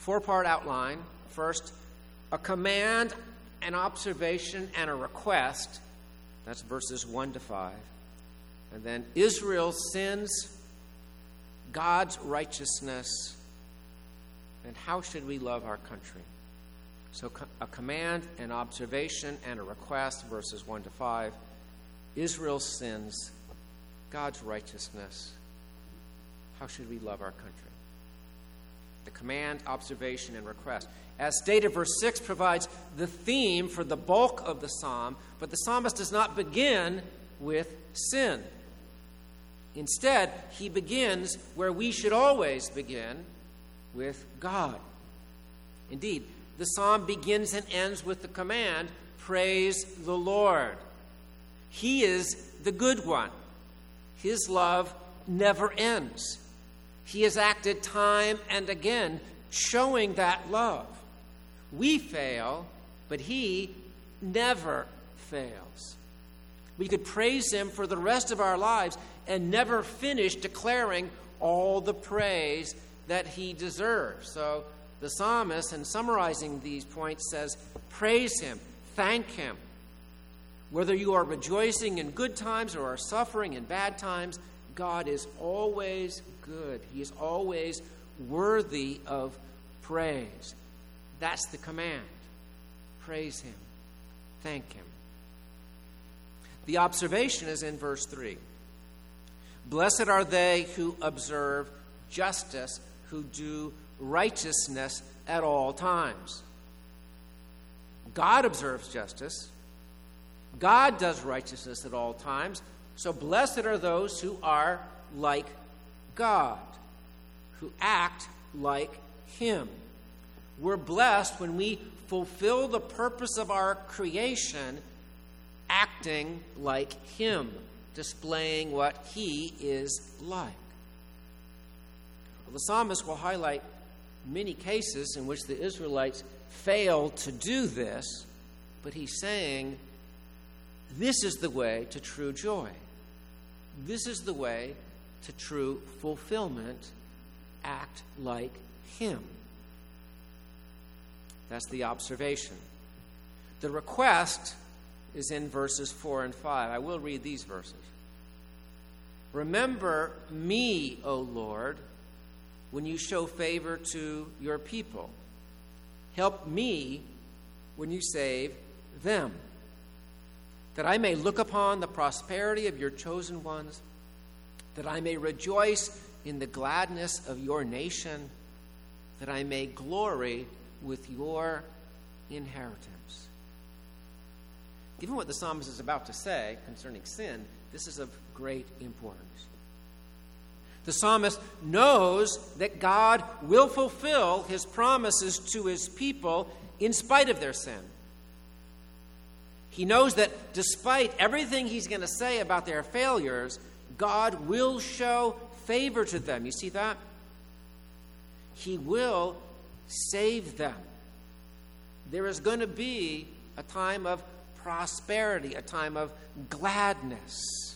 four-part outline. First, a command, an observation, and a request. That's verses 1 to 5. And then Israel's sins, God's righteousness, and how should we love our country. So a command, an observation, and a request, verses 1 to 5. Israel's sins, God's righteousness. How should we love our country? The command, observation, and request. As stated, verse 6 provides the theme for the bulk of the psalm, but the psalmist does not begin with sin. Instead, he begins where we should always begin, with God. Indeed, the psalm begins and ends with the command, praise the Lord. He is the good one. His love never ends. He has acted time and again, showing that love. We fail, but he never fails. We could praise him for the rest of our lives and never finish declaring all the praise that he deserves. So the psalmist, in summarizing these points, says, praise him, thank him. Whether you are rejoicing in good times or are suffering in bad times, God is always good. He is always worthy of praise. That's the command. Praise him. Thank him. The observation is in verse 3. Blessed are they who observe justice, who do righteousness at all times. God observes justice. God does righteousness at all times. So blessed are those who are like God, who act like him. We're blessed when we fulfill the purpose of our creation, acting like him, displaying what he is like. Well, the psalmist will highlight many cases in which the Israelites failed to do this, but he's saying, this is the way to true joy. This is the way to true fulfillment. Act like him. That's the observation. The request is in verses 4 and 5. I will read these verses. Remember me, O Lord, when you show favor to your people. Help me when you save them, that I may look upon the prosperity of your chosen ones, that I may rejoice in the gladness of your nation, that I may glory with your inheritance. Given what the psalmist is about to say concerning sin, this is of great importance. The psalmist knows that God will fulfill his promises to his people in spite of their sin. He knows that despite everything he's going to say about their failures, God will show favor to them. You see that? He will save them. There is going to be a time of prosperity, a time of gladness,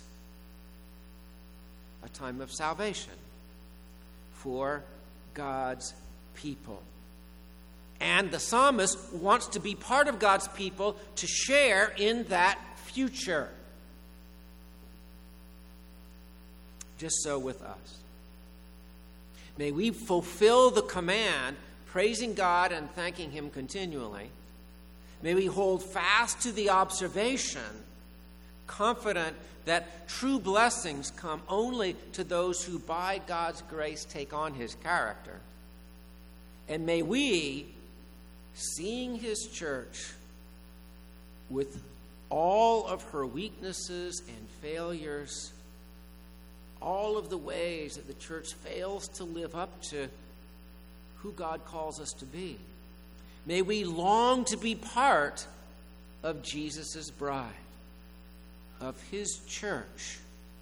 a time of salvation for God's people. And the psalmist wants to be part of God's people to share in that future. Just so with us. May we fulfill the command, praising God and thanking him continually. May we hold fast to the observation, confident that true blessings come only to those who by God's grace take on his character. And may we, seeing his church with all of her weaknesses and failures, all of the ways that the church fails to live up to who God calls us to be, may we long to be part of Jesus' bride, of his church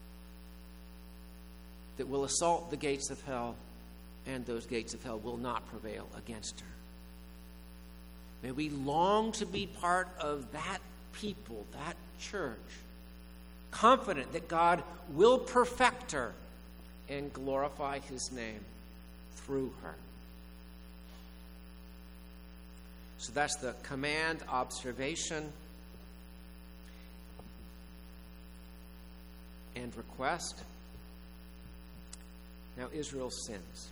that will assault the gates of hell, and those gates of hell will not prevail against her. May we long to be part of that people, that church, confident that God will perfect her and glorify his name through her. So that's the command, observation, and request. Now Israel sins.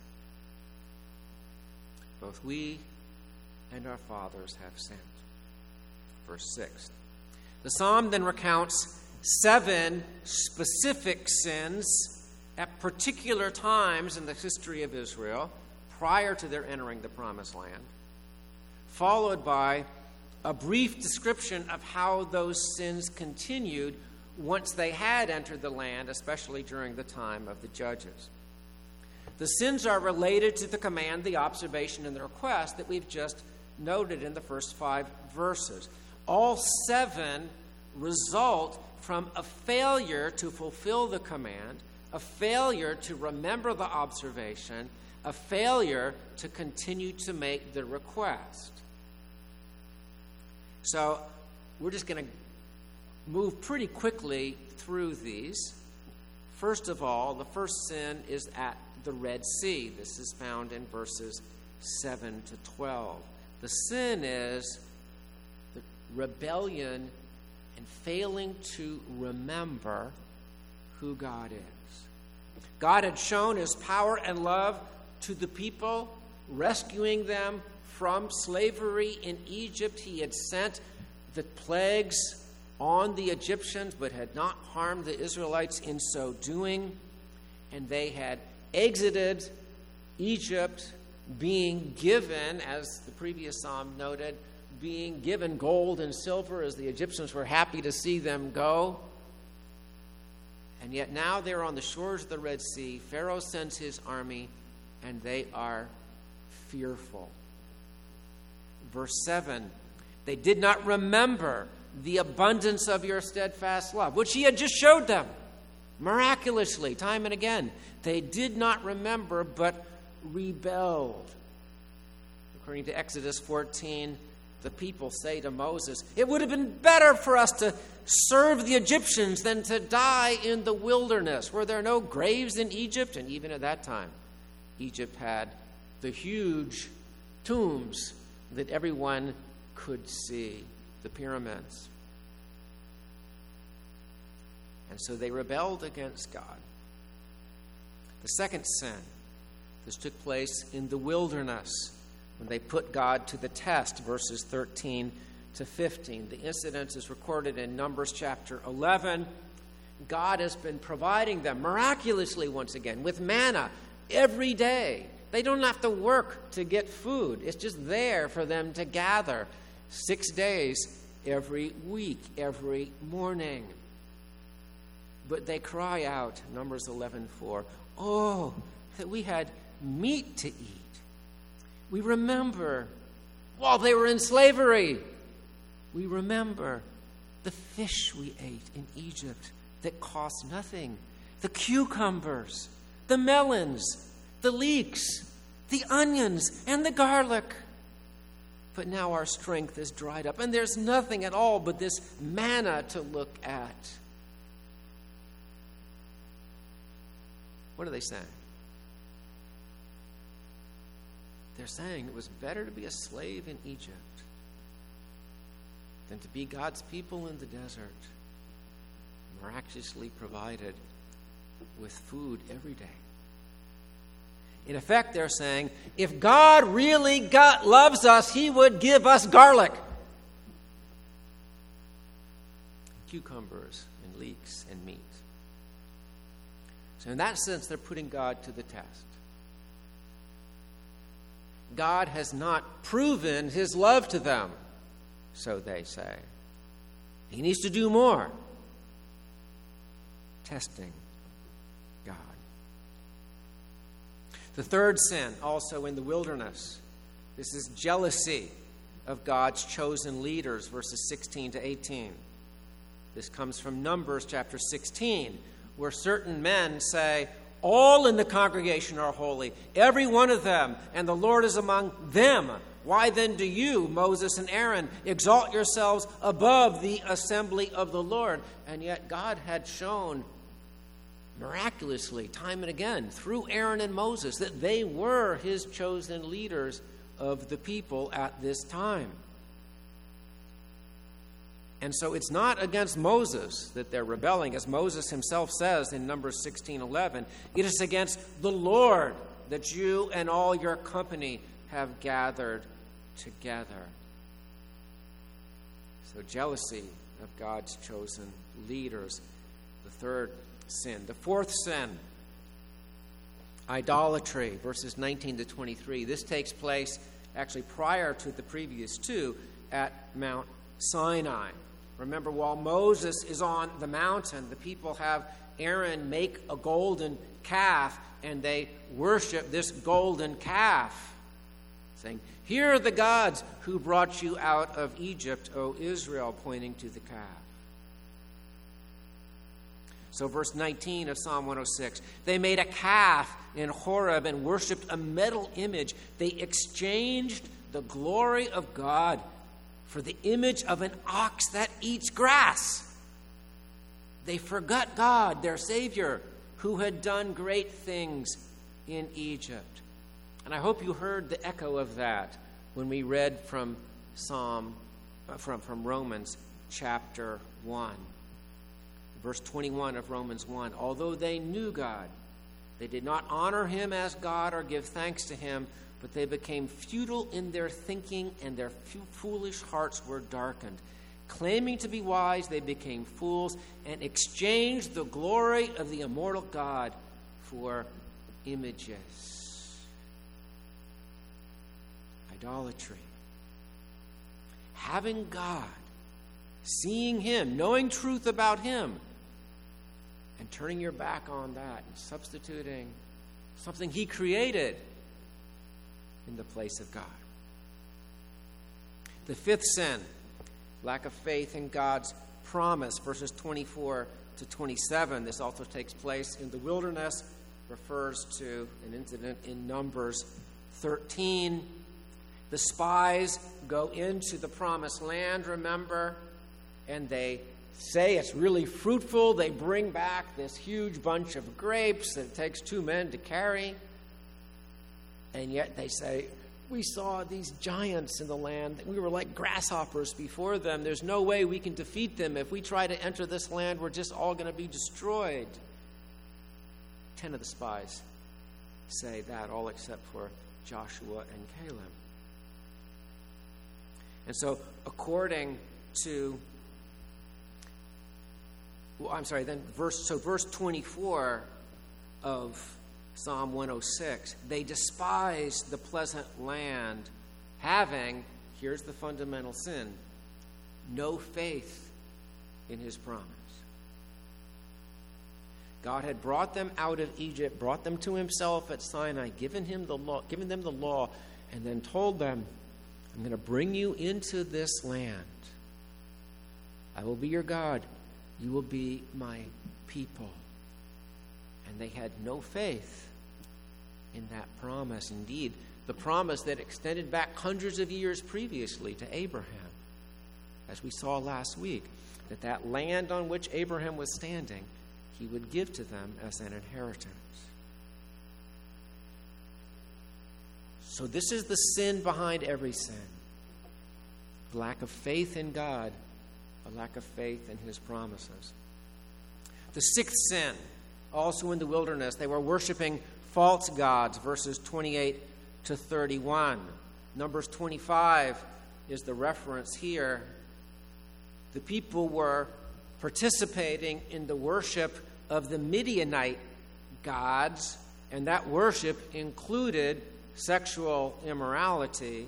Both we and our fathers have sinned. Verse 6. The psalm then recounts 7 specific sins at particular times in the history of Israel prior to their entering the Promised Land, followed by a brief description of how those sins continued once they had entered the land, especially during the time of the judges. The sins are related to the command, the observation, and the request that we've just noted in the first 5 verses. All 7 result from a failure to fulfill the command, a failure to remember the observation, a failure to continue to make the request. So we're just going to move pretty quickly through these. First of all, the first sin is at the Red Sea. This is found in verses 7 to 12. The sin is the rebellion and failing to remember who God is. God had shown his power and love to the people, rescuing them from slavery in Egypt. He had sent the plagues on the Egyptians, but had not harmed the Israelites in so doing. And they had exited Egypt, being given, as the previous psalm noted, being given gold and silver as the Egyptians were happy to see them go. And yet now they're on the shores of the Red Sea. Pharaoh sends his army, and they are fearful. Verse 7, they did not remember the abundance of your steadfast love, which he had just showed them miraculously, time and again. They did not remember, but rebelled. According to Exodus 14, the people say to Moses, "It would have been better for us to serve the Egyptians than to die in the wilderness." Were there no graves in Egypt? And even at that time, Egypt had the huge tombs that everyone could see, the pyramids. And so they rebelled against God. The second sin, this took place in the wilderness when they put God to the test, verses 13 to 15. The incident is recorded in Numbers chapter 11. God has been providing them miraculously once again with manna every day. They don't have to work to get food. It's just there for them to gather 6 days every week, every morning. But they cry out, Numbers 11:4, "Oh, that we had meat to eat." We remember while they were in slavery. We remember the fish we ate in Egypt that cost nothing, the cucumbers, the melons, the leeks, the onions, and the garlic. But now our strength is dried up, and there's nothing at all but this manna to look at. What are they saying? They're saying it was better to be a slave in Egypt than to be God's people in the desert, miraculously provided with food every day. In effect, they're saying, if God really loves us, he would give us garlic, cucumbers, and leeks, and meat. So in that sense, they're putting God to the test. God has not proven his love to them, so they say. He needs to do more. Testing God. The third sin, also in the wilderness, this is jealousy of God's chosen leaders, verses 16 to 18. This comes from Numbers chapter 16, where certain men say, "All in the congregation are holy, every one of them, and the Lord is among them. Why then do you, Moses and Aaron, exalt yourselves above the assembly of the Lord?" And yet God had shown miraculously, time and again, through Aaron and Moses, that they were his chosen leaders of the people at this time. And so it's not against Moses that they're rebelling, as Moses himself says in Numbers 16:11. It is against the Lord that you and all your company have gathered together. So jealousy of God's chosen leaders, the third sin. The fourth sin, idolatry, verses 19 to 23. This takes place actually prior to the previous two at Mount Sinai. Remember, while Moses is on the mountain, the people have Aaron make a golden calf, and they worship this golden calf, saying, "Here are the gods who brought you out of Egypt, O Israel," pointing to the calf. So verse 19 of Psalm 106, they made a calf in Horeb and worshipped a metal image. They exchanged the glory of God for the image of an ox that eats grass. They forgot God, their Savior, who had done great things in Egypt. And I hope you heard the echo of that when we read from Romans chapter 1. Verse 21 of Romans 1. Although they knew God, they did not honor him as God or give thanks to him, but they became futile in their thinking, and their foolish hearts were darkened. Claiming to be wise, they became fools and exchanged the glory of the immortal God for images. Idolatry. Having God, seeing him, knowing truth about him, and turning your back on that and substituting something he created in the place of God. The fifth sin, lack of faith in God's promise, verses 24 to 27. This also takes place in the wilderness, refers to an incident in Numbers 13. The spies go into the promised land, remember, and they say it's really fruitful. They bring back this huge bunch of grapes that it takes 2 men to carry. And yet they say, we saw these giants in the land. We were like grasshoppers before them. There's no way we can defeat them. If we try to enter this land, we're just all going to be destroyed. 10 of the spies say that, all except for Joshua and Caleb. And so according to, verse 24 of Psalm 106, they despise the pleasant land, having, here's the fundamental sin, no faith in his promise. God had brought them out of Egypt, brought them to himself at Sinai, given them the law, and then told them, I'm going to bring you into this land. I will be your God. You will be my people. And they had no faith in that promise. Indeed, the promise that extended back hundreds of years previously to Abraham, as we saw last week, that land on which Abraham was standing, he would give to them as an inheritance. So this is the sin behind every sin. A lack of faith in God, a lack of faith in his promises. The sixth sin, also in the wilderness, they were worshiping false gods, verses 28 to 31. Numbers 25 is the reference here. The people were participating in the worship of the Midianite gods, and that worship included sexual immorality.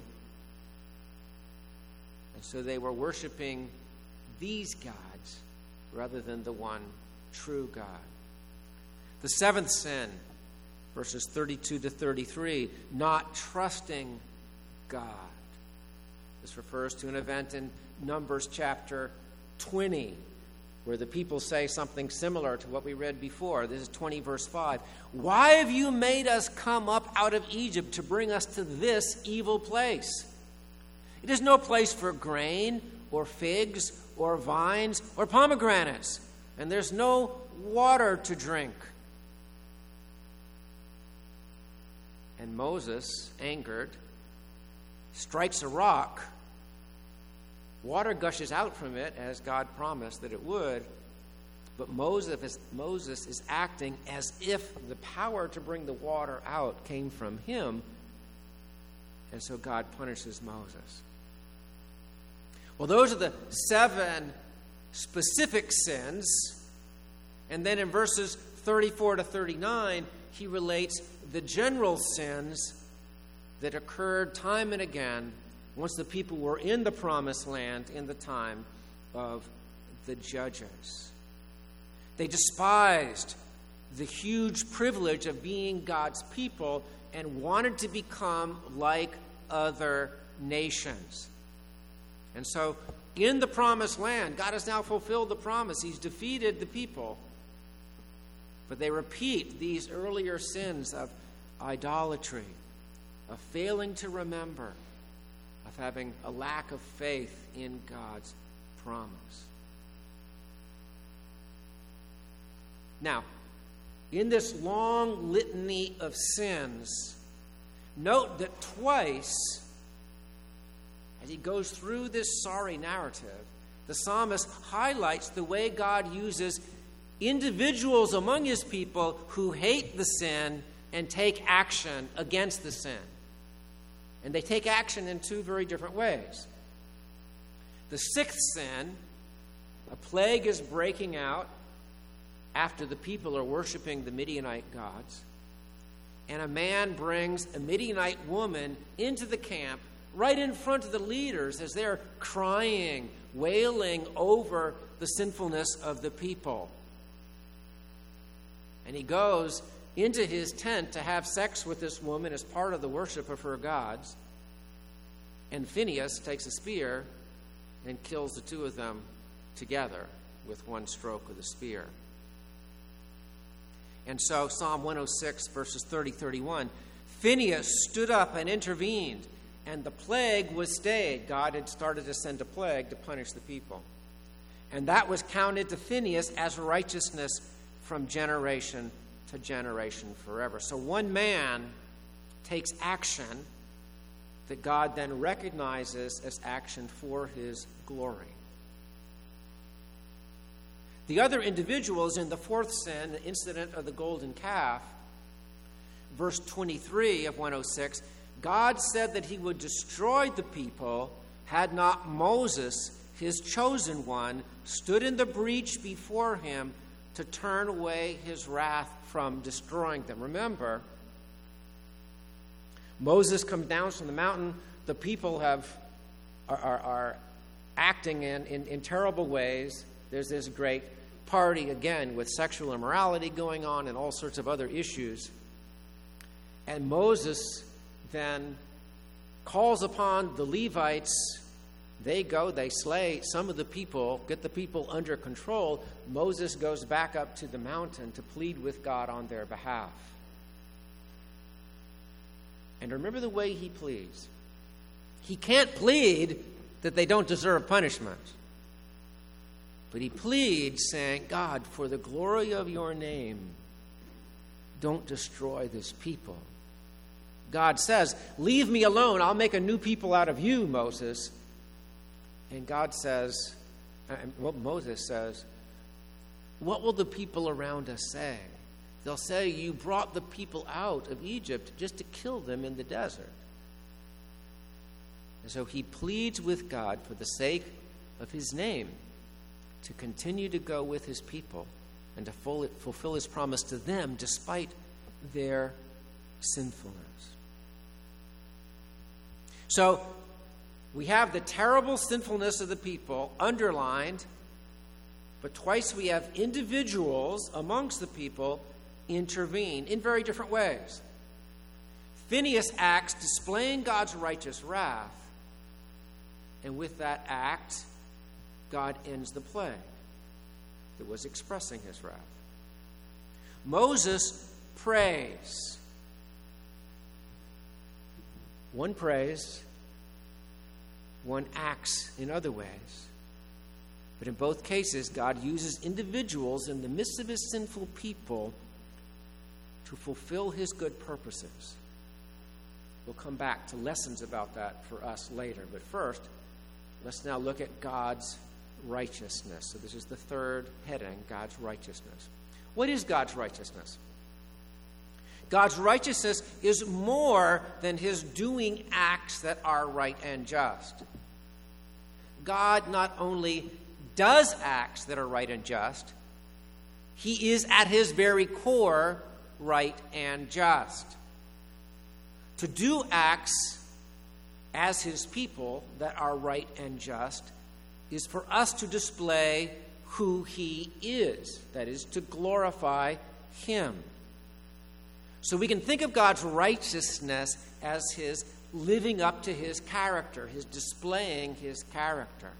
And so they were worshiping these gods rather than the one true God. The seventh sin, verses 32 to 33, not trusting God. This refers to an event in Numbers chapter 20, where the people say something similar to what we read before. This is 20, verse 5. Why have you made us come up out of Egypt to bring us to this evil place? It is no place for grain or figs or vines or pomegranates, and there's no water to drink. And Moses, angered, strikes a rock, water gushes out from it as God promised that it would, but Moses is acting as if the power to bring the water out came from him, and so God punishes Moses. Well, those are the 7 specific sins, and then in verses 34 to 39, he relates the general sins that occurred time and again once the people were in the promised land in the time of the judges. They despised the huge privilege of being God's people and wanted to become like other nations. And so, in the promised land, God has now fulfilled the promise. He's defeated the people. But they repeat these earlier sins of idolatry, of failing to remember, of having a lack of faith in God's promise. Now, in this long litany of sins, note that twice, as he goes through this sorry narrative, the psalmist highlights the way God uses individuals among his people who hate the sin and take action against the sin. And they take action in 2 very different ways. The 6th sin, a plague is breaking out after the people are worshiping the Midianite gods, and a man brings a Midianite woman into the camp right in front of the leaders as they're crying, wailing over the sinfulness of the people. And he goes into his tent to have sex with this woman as part of the worship of her gods. And Phinehas takes a spear and kills the 2 of them together with one stroke of the spear. And so Psalm 106, verses 30-31, Phinehas stood up and intervened, and the plague was stayed. God had started to send a plague to punish the people. And that was counted to Phinehas as righteousness from generation to generation forever. So one man takes action that God then recognizes as action for his glory. The other individual is in the 4th sin, the incident of the golden calf. Verse 23 of 106, God said that he would destroy the people had not Moses, his chosen one, stood in the breach before him to turn away his wrath from destroying them. Remember, Moses comes down from the mountain. The people are acting in terrible ways. There's this great party, again, with sexual immorality going on and all sorts of other issues. And Moses then calls upon the Levites. They go, they slay some of the people, get the people under control. Moses goes back up to the mountain to plead with God on their behalf. And remember the way he pleads. He can't plead that they don't deserve punishment. But he pleads, saying, God, for the glory of your name, don't destroy this people. God says, leave me alone. I'll make a new people out of you, Moses. And God says, Moses says, what will the people around us say? They'll say, you brought the people out of Egypt just to kill them in the desert. And so he pleads with God for the sake of his name to continue to go with his people and to fulfill his promise to them despite their sinfulness. So we have the terrible sinfulness of the people underlined, but twice we have individuals amongst the people intervene in very different ways. Phinehas acts displaying God's righteous wrath, and with that act, God ends the plague that was expressing his wrath. Moses prays. One prays, one acts in other ways. But in both cases, God uses individuals in the midst of his sinful people to fulfill his good purposes. We'll come back to lessons about that for us later. But first, let's now look at God's righteousness. So this is the third heading, God's righteousness. What is God's righteousness? God's righteousness is more than his doing acts that are right and just. God not only does acts that are right and just, he is at his very core right and just. To do acts as his people that are right and just is for us to display who he is, that is, to glorify him. So we can think of God's righteousness as his living up to his character, his displaying his character.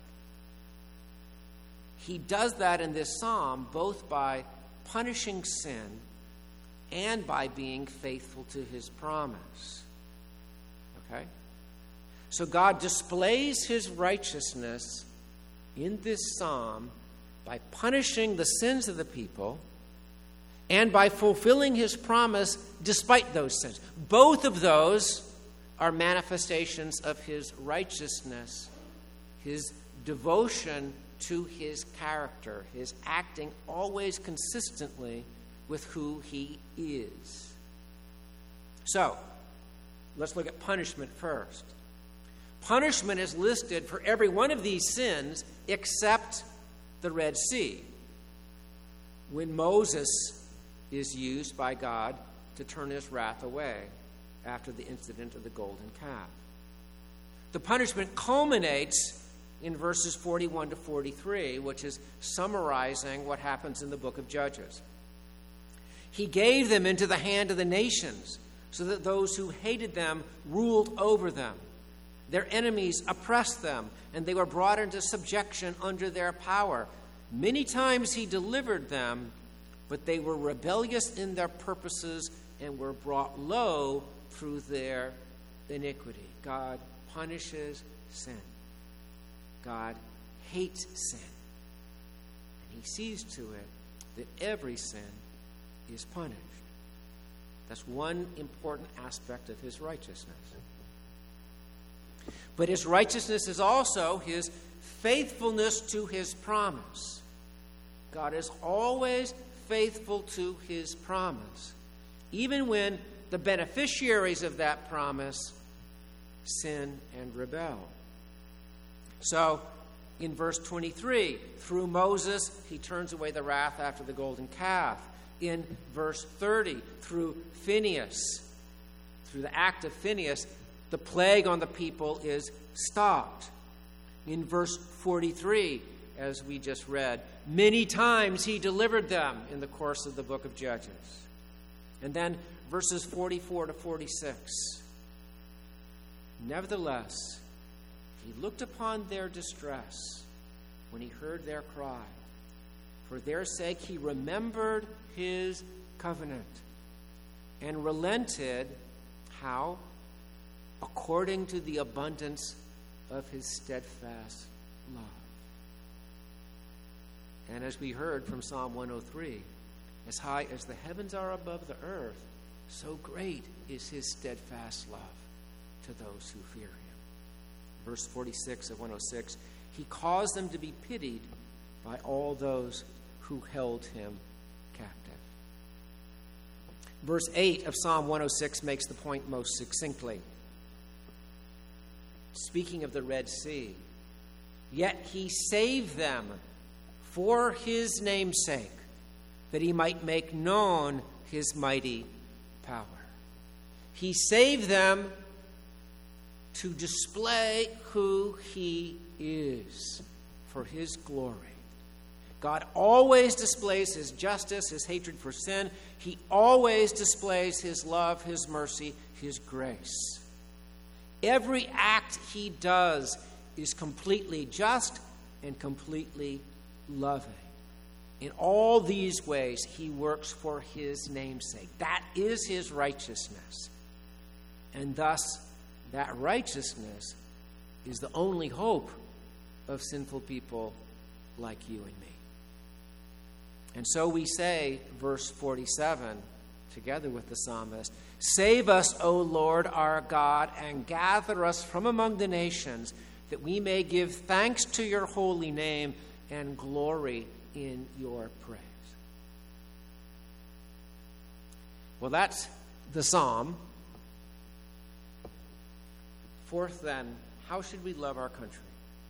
He does that in this psalm both by punishing sin and by being faithful to his promise. Okay? So God displays his righteousness in this psalm by punishing the sins of the people and by fulfilling his promise despite those sins. Both of those are manifestations of his righteousness, his devotion to his character, his acting always consistently with who he is. So, let's look at punishment first. Punishment is listed for every one of these sins except the Red Sea, when Moses is used by God to turn his wrath away after the incident of the golden calf. The punishment culminates in verses 41 to 43, which is summarizing what happens in the book of Judges. He gave them into the hand of the nations, so that those who hated them ruled over them. Their enemies oppressed them, and they were brought into subjection under their power. Many times he delivered them, but they were rebellious in their purposes and were brought low through their iniquity. God punishes sin. God hates sin. And he sees to it that every sin is punished. That's one important aspect of his righteousness. But his righteousness is also his faithfulness to his promise. God is always faithful to his promise, even when the beneficiaries of that promise sin and rebel. So, in verse 23, through Moses, he turns away the wrath after the golden calf. In verse 30, through Phinehas, through the act of Phinehas, the plague on the people is stopped. In verse 43, as we just read, many times he delivered them in the course of the book of Judges. And then verses 44 to 46. Nevertheless, he looked upon their distress when he heard their cry. For their sake he remembered his covenant and relented, how? According to the abundance of his steadfast love. And as we heard from Psalm 103, as high as the heavens are above the earth, so great is his steadfast love to those who fear him. Verse 46 of 106, he caused them to be pitied by all those who held him captive. Verse 8 of Psalm 106 makes the point most succinctly. Speaking of the Red Sea, yet he saved them for his name's sake, that he might make known his mighty power. He saved them to display who he is for his glory. God always displays his justice, his hatred for sin. He always displays his love, his mercy, his grace. Every act he does is completely just and completely loving. In all these ways, he works for his name's sake. That is his righteousness. And thus, that righteousness is the only hope of sinful people like you and me. And so we say, verse 47, together with the psalmist, "Save us, O Lord our God, and gather us from among the nations, that we may give thanks to your holy name and glory in your praise." Well, that's the psalm. Fourth, then, how should we love our country?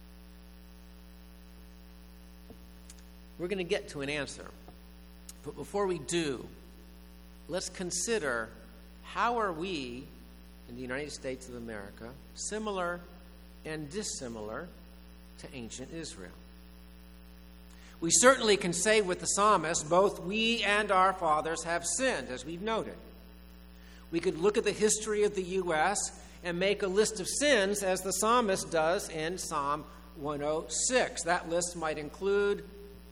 We're going to get to an answer. But before we do, let's consider, how are we in the United States of America similar and dissimilar to ancient Israel? We certainly can say with the psalmist, both we and our fathers have sinned, as we've noted. We could look at the history of the U.S. and make a list of sins, as the psalmist does in Psalm 106. That list might include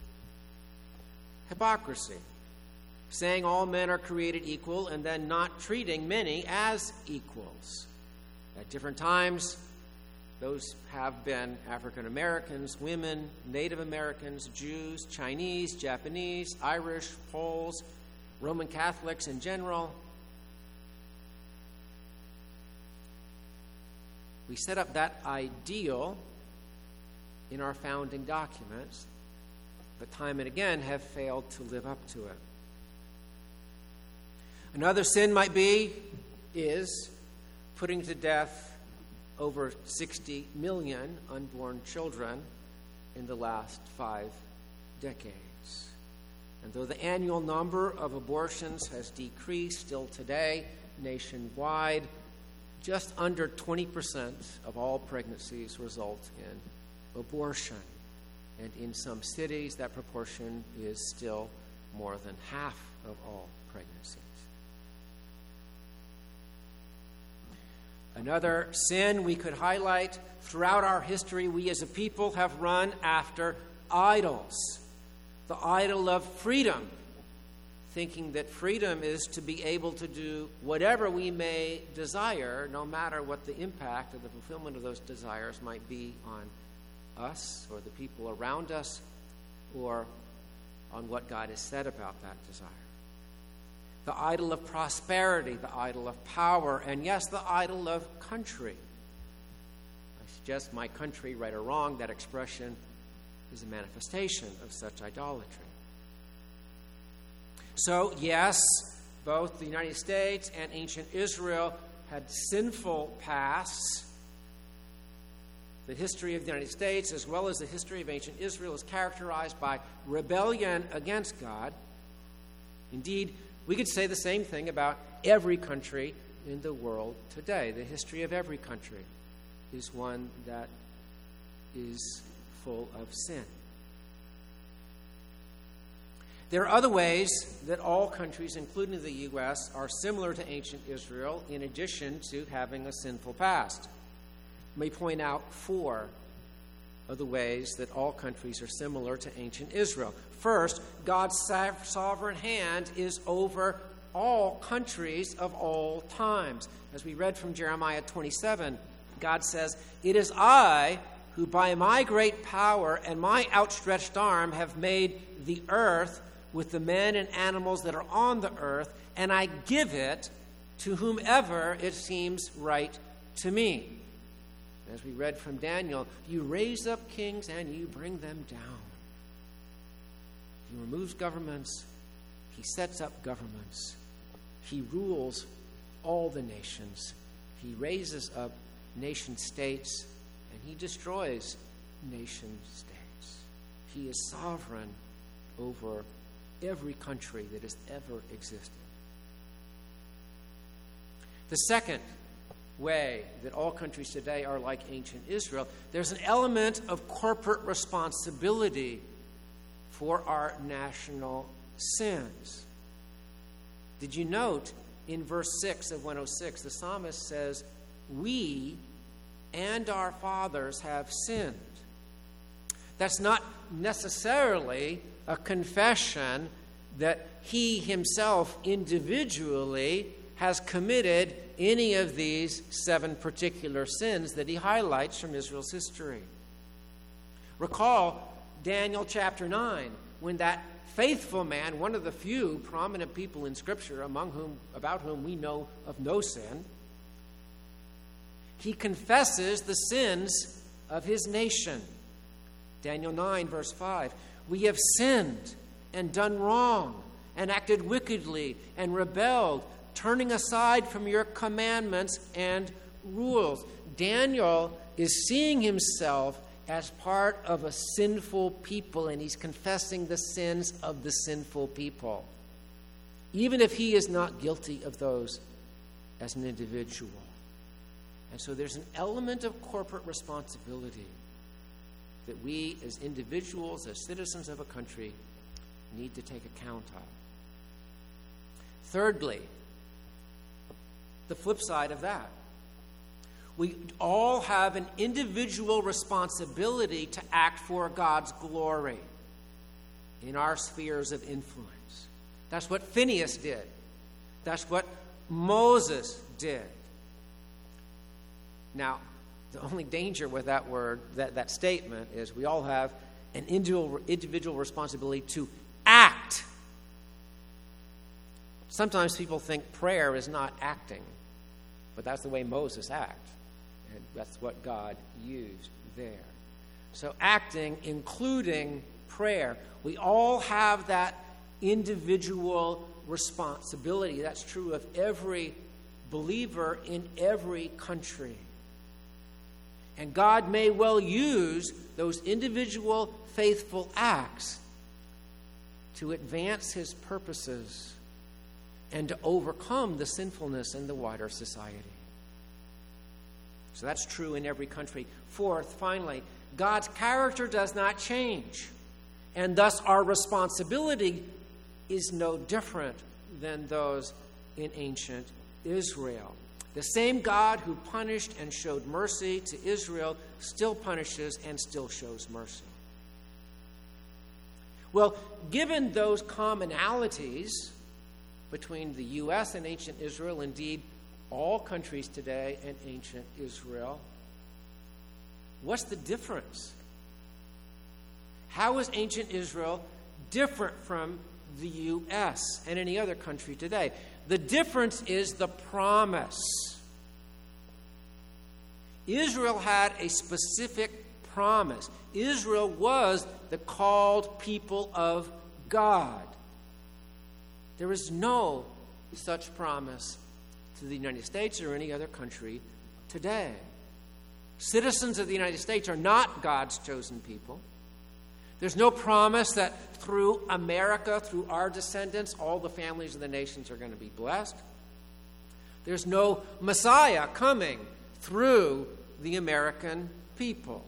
hypocrisy, saying all men are created equal and then not treating many as equals. At different times, those have been African Americans, women, Native Americans, Jews, Chinese, Japanese, Irish, Poles, Roman Catholics in general. We set up that ideal in our founding documents, but time and again have failed to live up to it. Another sin is putting to death over 60 million unborn children in the last 5 decades. And though the annual number of abortions has decreased, still today, nationwide, just under 20% of all pregnancies result in abortion. And in some cities, that proportion is still more than half of all pregnancies. Another sin we could highlight: throughout our history, we as a people have run after idols. The idol of freedom, thinking that freedom is to be able to do whatever we may desire, no matter what the impact of the fulfillment of those desires might be on us or the people around us, or on what God has said about that desire. The idol of prosperity, the idol of power, and yes, the idol of country. I suggest my country, right or wrong, that expression is a manifestation of such idolatry. So, yes, both the United States and ancient Israel had sinful pasts. The history of the United States, as well as the history of ancient Israel, is characterized by rebellion against God. Indeed, we could say the same thing about every country in the world today. The history of every country is one that is full of sin. There are other ways that all countries, including the U.S., are similar to ancient Israel, in addition to having a sinful past. Let me point out 4 of the ways that all countries are similar to ancient Israel. First, God's sovereign hand is over all countries of all times. As we read from Jeremiah 27, God says, "It is I who by my great power and my outstretched arm have made the earth with the men and animals that are on the earth, and I give it to whomever it seems right to me." As we read from Daniel, you raise up kings and you bring them down. He removes governments. He sets up governments. He rules all the nations. He raises up nation states, and he destroys nation states. He is sovereign over every country that has ever existed. The second way that all countries today are like ancient Israel, there's an element of corporate responsibility for our national sins. Did you note in verse 6 of 106, the psalmist says, "We and our fathers have sinned." That's not necessarily a confession that he himself individually has committed any of these 7 particular sins that he highlights from Israel's history. Recall Daniel chapter 9, when that faithful man, one of the few prominent people in Scripture about whom we know of no sin, he confesses the sins of his nation. Daniel 9, verse 5, "We have sinned and done wrong and acted wickedly and rebelled, turning aside from your commandments and rules." Daniel is seeing himself as part of a sinful people, and he's confessing the sins of the sinful people, even if he is not guilty of those as an individual. And so there's an element of corporate responsibility that we as individuals, as citizens of a country, need to take account of. Thirdly, the flip side of that. We all have an individual responsibility to act for God's glory in our spheres of influence. That's what Phinehas did. That's what Moses did. Now, the only danger with that word, that statement, is we all have an individual responsibility to act. Sometimes people think prayer is not acting, but that's the way Moses acted. And that's what God used there. So acting, including prayer, we all have that individual responsibility. That's true of every believer in every country. And God may well use those individual faithful acts to advance his purposes and to overcome the sinfulness in the wider society. So that's true in every country. Fourth, finally, God's character does not change, and thus our responsibility is no different than those in ancient Israel. The same God who punished and showed mercy to Israel still punishes and still shows mercy. Well, given those commonalities between the U.S. and ancient Israel, indeed all countries today and ancient Israel, what's the difference? How is ancient Israel different from the U.S. and any other country today? The difference is the promise. Israel had a specific promise. Israel was the called people of God. There is no such promise to the United States or any other country today. Citizens of the United States are not God's chosen people. There's no promise that through America, through our descendants, all the families of the nations are going to be blessed. There's no Messiah coming through the American people.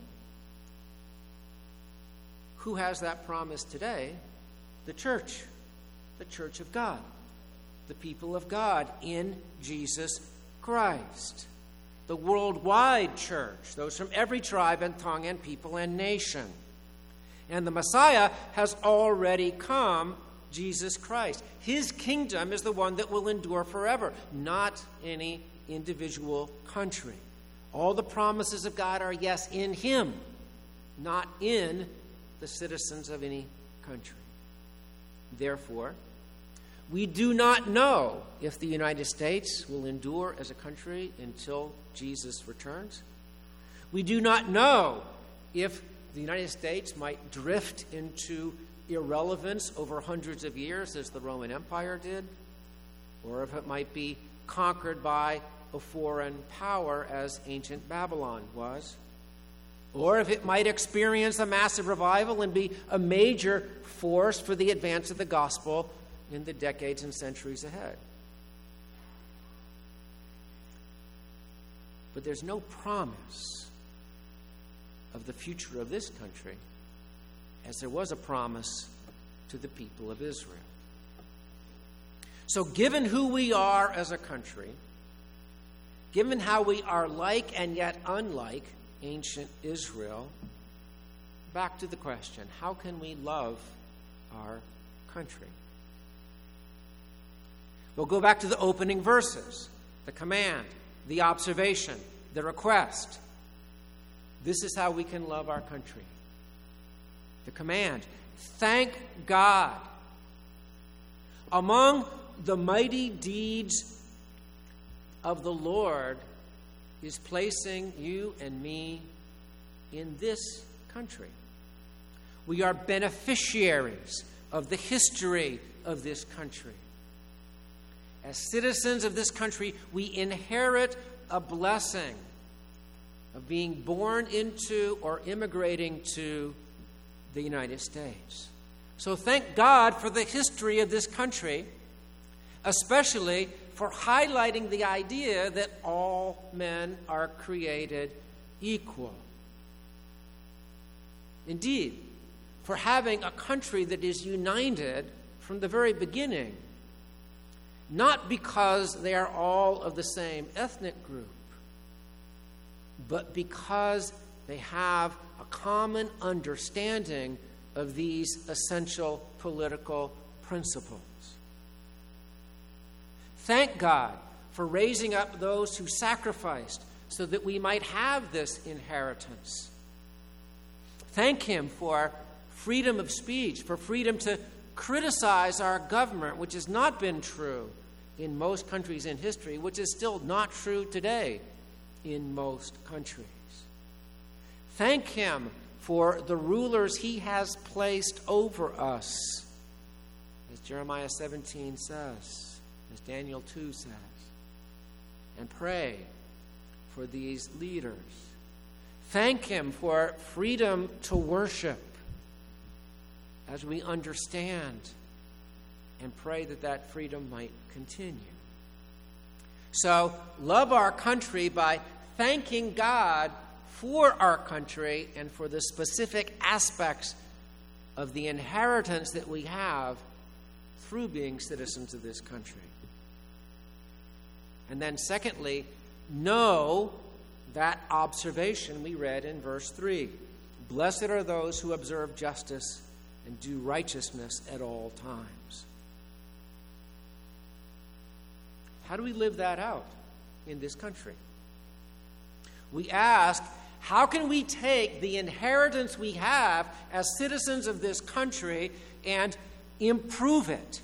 Who has that promise today? The church of God, the people of God in Jesus Christ. The worldwide church, those from every tribe and tongue and people and nation. And the Messiah has already come, Jesus Christ. His kingdom is the one that will endure forever, not any individual country. All the promises of God are yes in him, not in the citizens of any country. Therefore, we do not know if the United States will endure as a country until Jesus returns. We do not know if the United States might drift into irrelevance over hundreds of years as the Roman Empire did, or if it might be conquered by a foreign power as ancient Babylon was, or if it might experience a massive revival and be a major force for the advance of the gospel in the decades and centuries ahead. But there's no promise of the future of this country as there was a promise to the people of Israel. So given who we are as a country, given how we are like and yet unlike ancient Israel, back to the question, how can we love our country? We'll go back to the opening verses, the command, the observation, the request. This is how we can love our country. The command, thank God. Among the mighty deeds of the Lord is placing you and me in this country. We are beneficiaries of the history of this country. As citizens of this country, we inherit a blessing of being born into or immigrating to the United States. So thank God for the history of this country, especially for highlighting the idea that all men are created equal. Indeed, for having a country that is united from the very beginning, not because they are all of the same ethnic group, but because they have a common understanding of these essential political principles. Thank God for raising up those who sacrificed so that we might have this inheritance. Thank Him for freedom of speech, for freedom to criticize our government, which has not been true in most countries in history, which is still not true today in most countries. Thank Him for the rulers He has placed over us, as Jeremiah 17 says, as Daniel 2 says. And pray for these leaders. Thank Him for freedom to worship as we understand and pray that that freedom might continue. So, love our country by thanking God for our country and for the specific aspects of the inheritance that we have through being citizens of this country. And then secondly, know that observation we read in verse 3. Blessed are those who observe justice and do righteousness at all times. How do we live that out in this country? We ask, how can we take the inheritance we have as citizens of this country and improve it?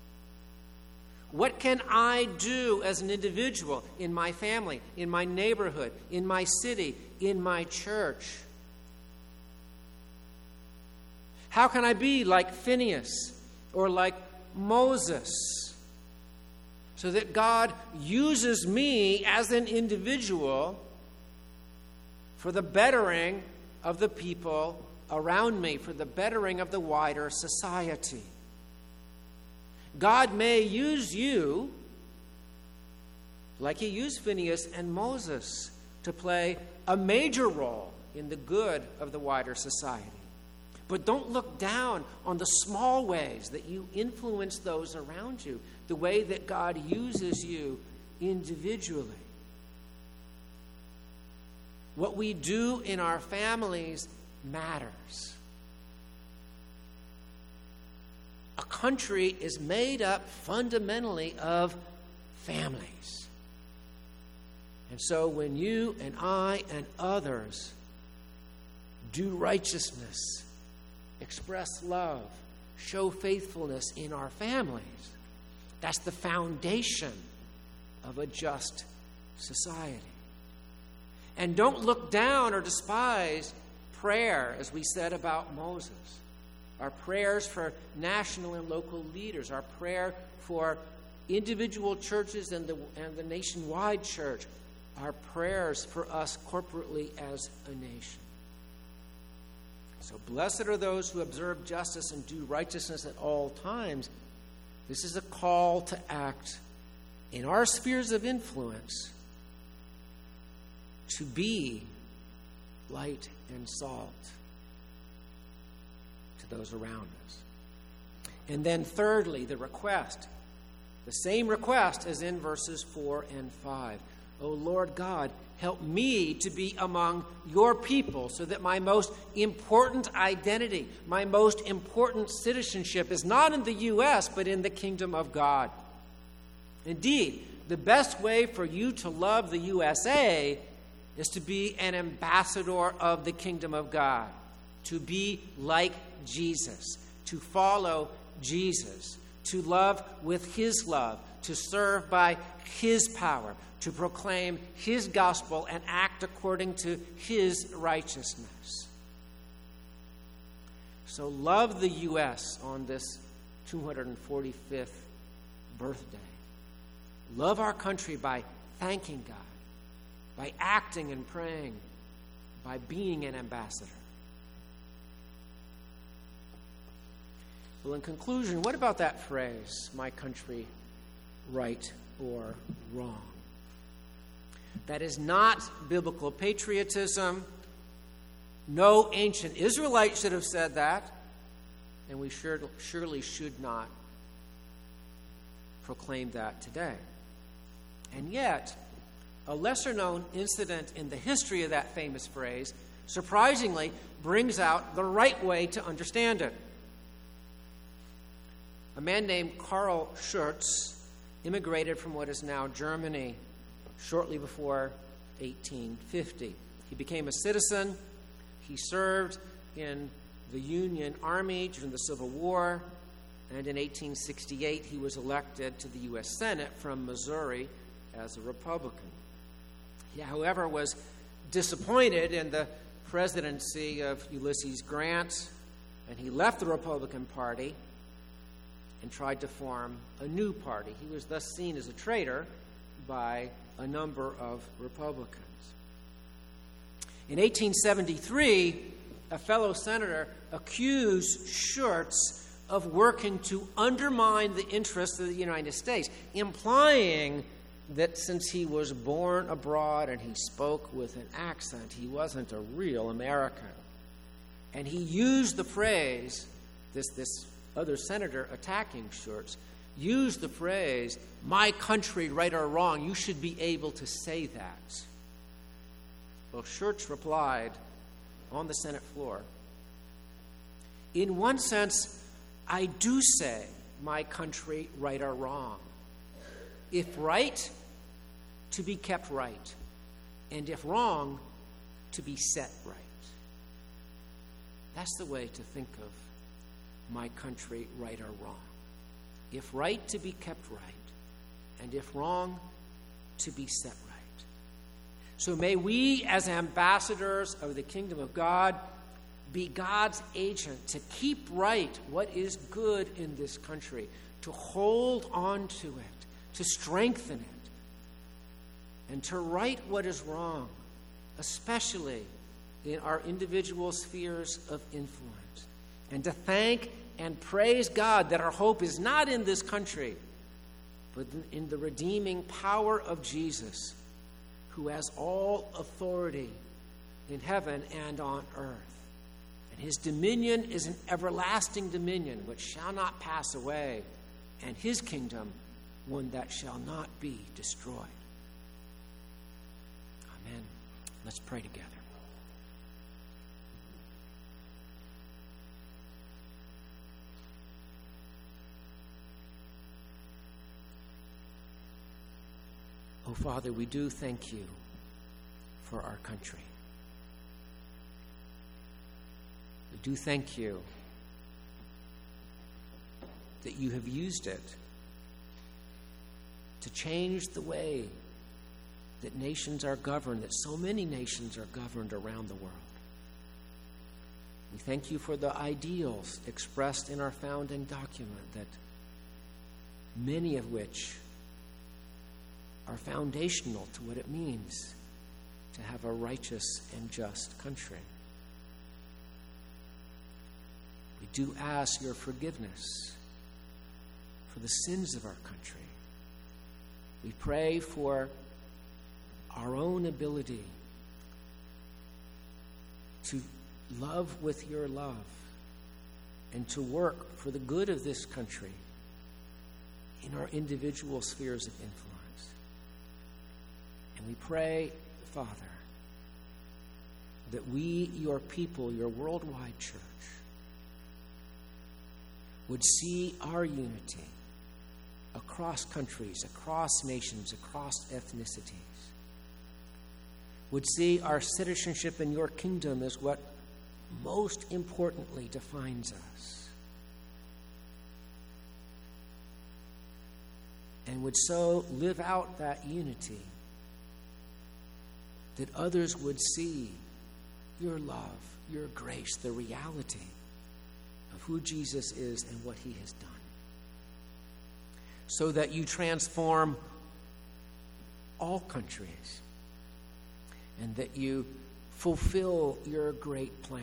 What can I do as an individual in my family, in my neighborhood, in my city, in my church? How can I be like Phineas or like Moses so that God uses me as an individual for the bettering of the people around me, for the bettering of the wider society? God may use you, like He used Phineas and Moses, to play a major role in the good of the wider society. But don't look down on the small ways that you influence those around you, the way that God uses you individually. What we do in our families matters. A country is made up fundamentally of families. And so when you and I and others do righteousness, express love, show faithfulness in our families, that's the foundation of a just society. And don't look down or despise prayer, as we said about Moses. Our prayers for national and local leaders, our prayer for individual churches and the nationwide church, our prayers for us corporately as a nation. So blessed are those who observe justice and do righteousness at all times. This is a call to act in our spheres of influence to be light and salt to those around us. And then thirdly, the request. The same request as in verses 4 and 5. O Lord God, help me to be among your people so that my most important identity, my most important citizenship is not in the U.S., but in the kingdom of God. Indeed, the best way for you to love the USA is to be an ambassador of the kingdom of God. to be like Jesus, to follow Jesus, to love with his love, to serve by his power, to proclaim his gospel and act according to his righteousness. So love the U.S. on this 245th birthday. Love our country by thanking God, by acting and praying, by being an ambassador. Well, in conclusion, what about that phrase, my country, right or wrong? That is not biblical patriotism. No ancient Israelite should have said that, and we surely should not proclaim that today. And yet, a lesser-known incident in the history of that famous phrase surprisingly brings out the right way to understand it. A man named Karl Schurz immigrated from what is now Germany shortly before 1850. He became a citizen. He served in the Union Army during the Civil War, and in 1868 he was elected to the U.S. Senate from Missouri as a Republican. He, however, was disappointed in the presidency of Ulysses Grant, and he left the Republican Party and tried to form a new party. He was thus seen as a traitor by a number of Republicans. In 1873, a fellow senator accused Schurz of working to undermine the interests of the United States, implying that since he was born abroad and he spoke with an accent, he wasn't a real American. And he used the phrase, this other senator attacking Schurz, used the phrase, my country, right or wrong, you should be able to say that. Well, Schurz replied on the Senate floor, in one sense, I do say my country, right or wrong. If right, to be kept right, and if wrong, to be set right. That's the way to think of my country, right or wrong. If right, to be kept right, and if wrong, to be set right. So may we, as ambassadors of the kingdom of God, be God's agent to keep right what is good in this country, to hold on to it, to strengthen it, and to right what is wrong, especially in our individual spheres of influence, and to thank and praise God that our hope is not in this country, but in the redeeming power of Jesus, who has all authority in heaven and on earth. And his dominion is an everlasting dominion which shall not pass away, and his kingdom one that shall not be destroyed. Amen. Let's pray together. Oh, Father, we do thank you for our country. We do thank you that you have used it to change the way that nations are governed, that so many nations are governed around the world. We thank you for the ideals expressed in our founding document, that many of which are foundational to what it means to have a righteous and just country. We do ask your forgiveness for the sins of our country. We pray for our own ability to love with your love and to work for the good of this country in our individual spheres of influence. And we pray, Father, that we, your people, your worldwide church, would see our unity across countries, across nations, across ethnicities, would see our citizenship in your kingdom as what most importantly defines us, and would so live out that unity that others would see your love, your grace, the reality of who Jesus is and what he has done, so that you transform all countries and that you fulfill your great plan,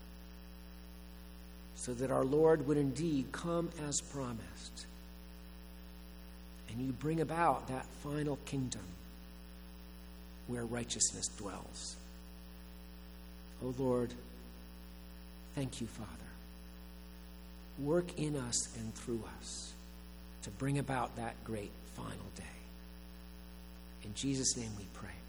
so that our Lord would indeed come as promised, and you bring about that final kingdom where righteousness dwells. Oh Lord, thank you, Father. Work in us and through us to bring about that great final day. In Jesus' name we pray.